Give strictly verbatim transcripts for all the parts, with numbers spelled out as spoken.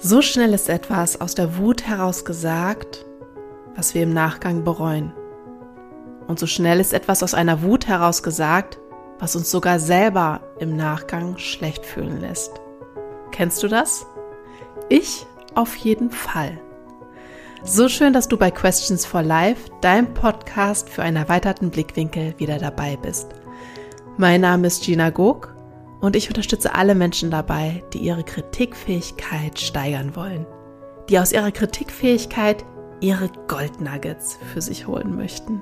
So schnell ist etwas aus der Wut heraus gesagt, was wir im Nachgang bereuen. Und so schnell ist etwas aus einer Wut heraus gesagt, was uns sogar selber im Nachgang schlecht fühlen lässt. Kennst du das? Ich auf jeden Fall. So schön, dass du bei Questions for Life, deinem Podcast für einen erweiterten Blickwinkel, wieder dabei bist. Mein Name ist Gina Gog und ich unterstütze alle Menschen dabei, die ihre Kritikfähigkeit steigern wollen, die aus ihrer Kritikfähigkeit ihre Goldnuggets für sich holen möchten.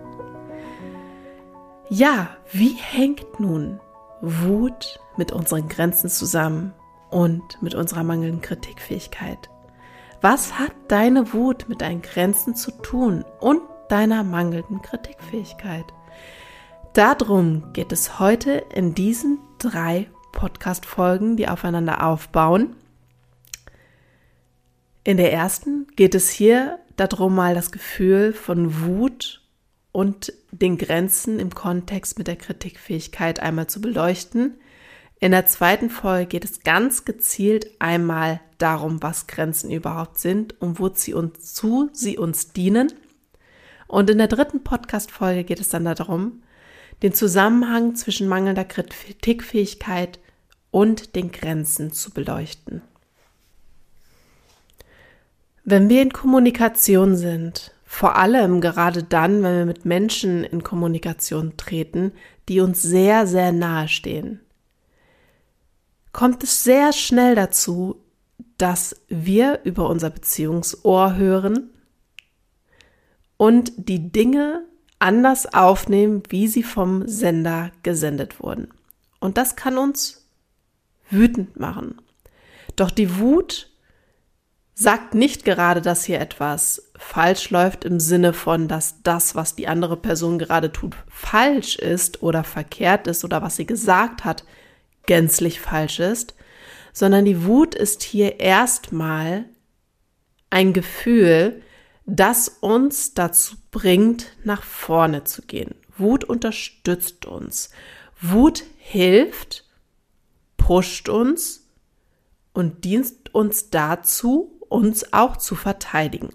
Ja, wie hängt nun Wut mit unseren Grenzen zusammen und mit unserer mangelnden Kritikfähigkeit? Was hat deine Wut mit deinen Grenzen zu tun und deiner mangelnden Kritikfähigkeit? Darum geht es heute in diesen drei Podcast-Folgen, die aufeinander aufbauen. In der ersten geht es hier darum, mal das Gefühl von Wut und den Grenzen im Kontext mit der Kritikfähigkeit einmal zu beleuchten. In der zweiten Folge geht es ganz gezielt einmal darum, was Grenzen überhaupt sind und wozu uns, zu sie uns dienen. Und in der dritten Podcast-Folge geht es dann darum, den Zusammenhang zwischen mangelnder Kritikfähigkeit und den Grenzen zu beleuchten. Wenn wir in Kommunikation sind, vor allem gerade dann, wenn wir mit Menschen in Kommunikation treten, die uns sehr, sehr nahe stehen, kommt es sehr schnell dazu, dass wir über unser Beziehungsohr hören und die Dinge anders aufnehmen, wie sie vom Sender gesendet wurden. Und das kann uns wütend machen. Doch die Wut sagt nicht gerade, dass hier etwas falsch läuft im Sinne von, dass das, was die andere Person gerade tut, falsch ist oder verkehrt ist oder was sie gesagt hat, gänzlich falsch ist, sondern die Wut ist hier erstmal ein Gefühl, das uns dazu bringt, nach vorne zu gehen. Wut unterstützt uns. Wut hilft, pusht uns und dient uns dazu, uns auch zu verteidigen.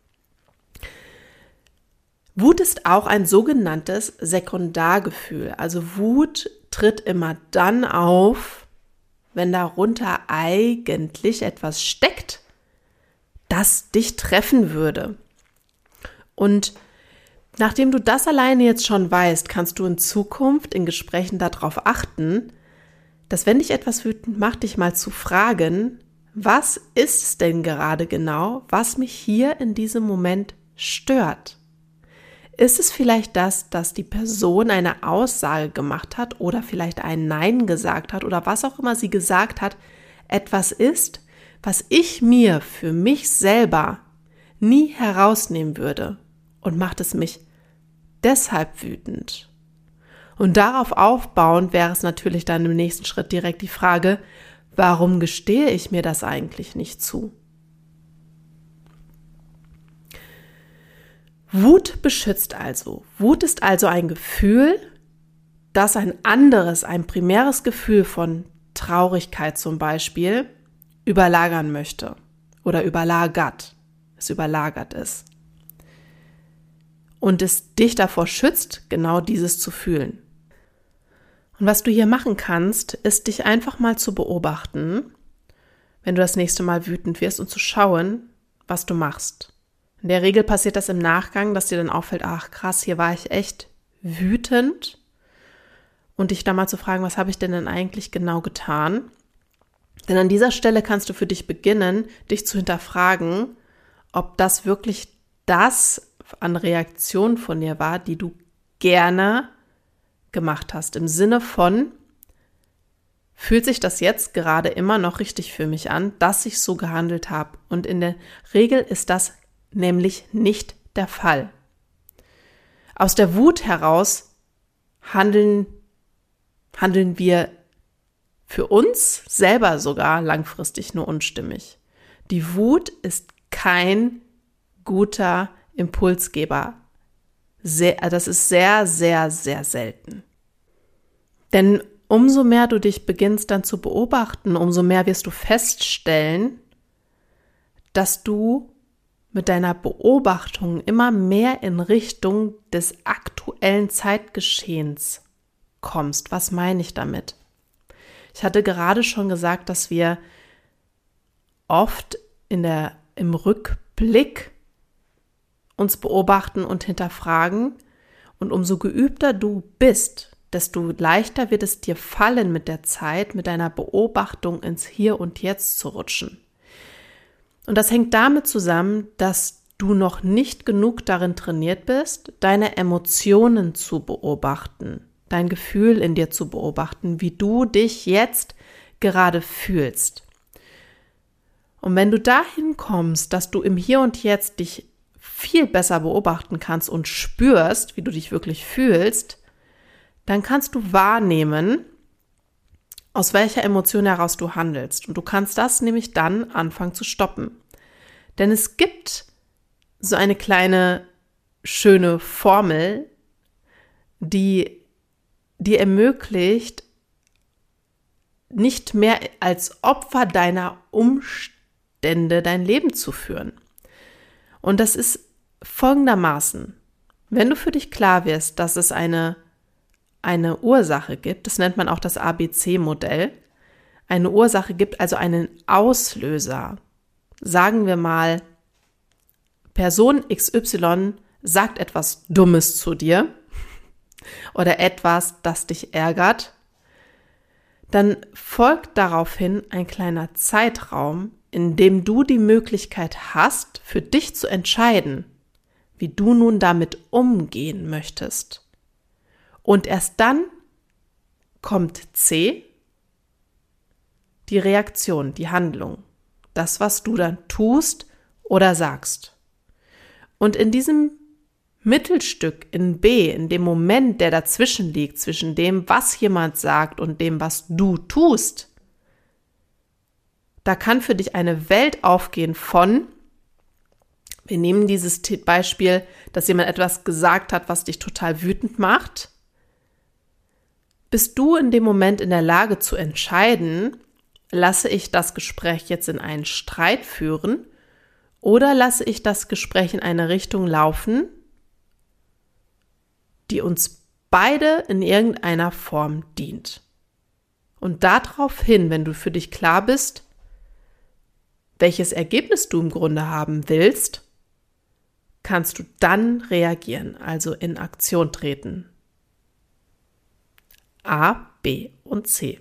Wut ist auch ein sogenanntes Sekundargefühl. Also Wut tritt immer dann auf, wenn darunter eigentlich etwas steckt, das dich treffen würde. Und nachdem du das alleine jetzt schon weißt, kannst du in Zukunft in Gesprächen darauf achten, dass wenn dich etwas wütend macht, dich mal zu fragen, was ist es denn gerade genau, was mich hier in diesem Moment stört? Ist es vielleicht das, dass die Person eine Aussage gemacht hat oder vielleicht ein Nein gesagt hat oder was auch immer sie gesagt hat, etwas ist, was ich mir für mich selber nie herausnehmen würde und macht es mich deshalb wütend? Und darauf aufbauend wäre es natürlich dann im nächsten Schritt direkt die Frage, warum gestehe ich mir das eigentlich nicht zu? Wut beschützt also. Wut ist also ein Gefühl, das ein anderes, ein primäres Gefühl von Traurigkeit zum Beispiel überlagern möchte oder überlagert, es überlagert ist. Und es dich davor schützt, genau dieses zu fühlen. Und was du hier machen kannst, ist dich einfach mal zu beobachten, wenn du das nächste Mal wütend wirst und zu schauen, was du machst. In der Regel passiert das im Nachgang, dass dir dann auffällt, ach krass, hier war ich echt wütend. Und dich da mal zu fragen, was habe ich denn denn eigentlich genau getan? Denn an dieser Stelle kannst du für dich beginnen, dich zu hinterfragen, ob das wirklich das an Reaktion von dir war, die du gerne gemacht hast. Im Sinne von, fühlt sich das jetzt gerade immer noch richtig für mich an, dass ich so gehandelt habe? Und in der Regel ist das nämlich nicht der Fall. Aus der Wut heraus handeln, handeln wir für uns selber sogar langfristig nur unstimmig. Die Wut ist kein guter Impulsgeber. Sehr, das ist sehr, sehr, sehr selten. Denn umso mehr du dich beginnst dann zu beobachten, umso mehr wirst du feststellen, dass du mit deiner Beobachtung immer mehr in Richtung des aktuellen Zeitgeschehens kommst. Was meine ich damit? Ich hatte gerade schon gesagt, dass wir oft in der, im Rückblick uns beobachten und hinterfragen. Und umso geübter du bist, desto leichter wird es dir fallen, mit der Zeit, mit deiner Beobachtung ins Hier und Jetzt zu rutschen. Und das hängt damit zusammen, dass du noch nicht genug darin trainiert bist, deine Emotionen zu beobachten, dein Gefühl in dir zu beobachten, wie du dich jetzt gerade fühlst. Und wenn du dahin kommst, dass du im Hier und Jetzt dich viel besser beobachten kannst und spürst, wie du dich wirklich fühlst, dann kannst du wahrnehmen, aus welcher Emotion heraus du handelst. Und du kannst das nämlich dann anfangen zu stoppen. Denn es gibt so eine kleine, schöne Formel, die dir ermöglicht, nicht mehr als Opfer deiner Umstände dein Leben zu führen. Und das ist folgendermaßen: Wenn du für dich klar wirst, dass es eine eine Ursache gibt, das nennt man auch das A B C-Modell, eine Ursache gibt, also einen Auslöser. Sagen wir mal, Person X Y sagt etwas Dummes zu dir oder etwas, das dich ärgert, dann folgt daraufhin ein kleiner Zeitraum, in dem du die Möglichkeit hast, für dich zu entscheiden, wie du nun damit umgehen möchtest. Und erst dann kommt C, die Reaktion, die Handlung, das, was du dann tust oder sagst. Und in diesem Mittelstück, in B, in dem Moment, der dazwischen liegt, zwischen dem, was jemand sagt und dem, was du tust, da kann für dich eine Welt aufgehen von, wir nehmen dieses Beispiel, dass jemand etwas gesagt hat, was dich total wütend macht. Bist du in dem Moment in der Lage zu entscheiden, lasse ich das Gespräch jetzt in einen Streit führen oder lasse ich das Gespräch in eine Richtung laufen, die uns beide in irgendeiner Form dient. Und daraufhin, wenn du für dich klar bist, welches Ergebnis du im Grunde haben willst, kannst du dann reagieren, also in Aktion treten. A, B und C.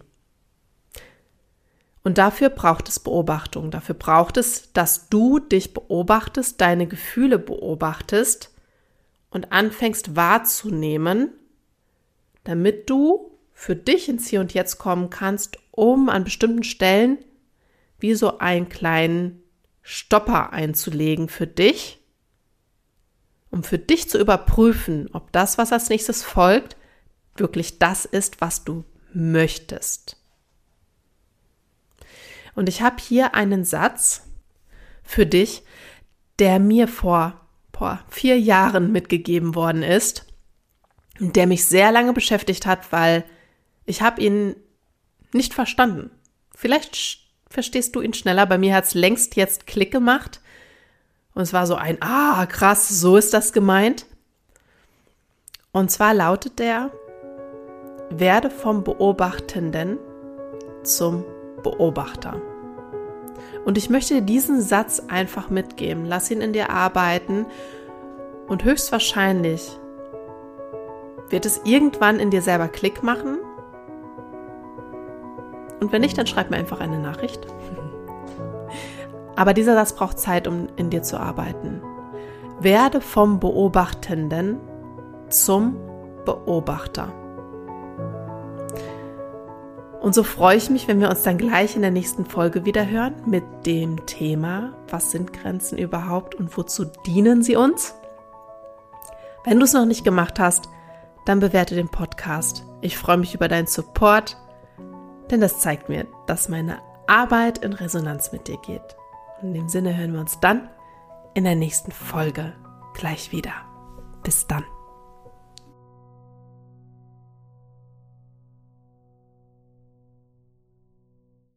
Und dafür braucht es Beobachtung. Dafür braucht es, dass du dich beobachtest, deine Gefühle beobachtest und anfängst wahrzunehmen, damit du für dich ins Hier und Jetzt kommen kannst, um an bestimmten Stellen wie so einen kleinen Stopper einzulegen für dich, um für dich zu überprüfen, ob das, was als nächstes folgt, wirklich das ist, was du möchtest. Und ich habe hier einen Satz für dich, der mir vor boah, vier Jahren mitgegeben worden ist und der mich sehr lange beschäftigt hat, weil ich habe ihn nicht verstanden. Vielleicht sch- verstehst du ihn schneller. Bei mir hat es längst jetzt Klick gemacht und es war so ein, ah krass, so ist das gemeint. Und zwar lautet der: Werde vom Beobachtenden zum Beobachter. Und ich möchte dir diesen Satz einfach mitgeben. Lass ihn in dir arbeiten und höchstwahrscheinlich wird es irgendwann in dir selber Klick machen. Und wenn nicht, dann schreib mir einfach eine Nachricht. Aber dieser Satz braucht Zeit, um in dir zu arbeiten. Werde vom Beobachtenden zum Beobachter. Und so freue ich mich, wenn wir uns dann gleich in der nächsten Folge wieder hören mit dem Thema: Was sind Grenzen überhaupt und wozu dienen sie uns? Wenn du es noch nicht gemacht hast, dann bewerte den Podcast. Ich freue mich über deinen Support, denn das zeigt mir, dass meine Arbeit in Resonanz mit dir geht. In dem Sinne hören wir uns dann in der nächsten Folge gleich wieder. Bis dann.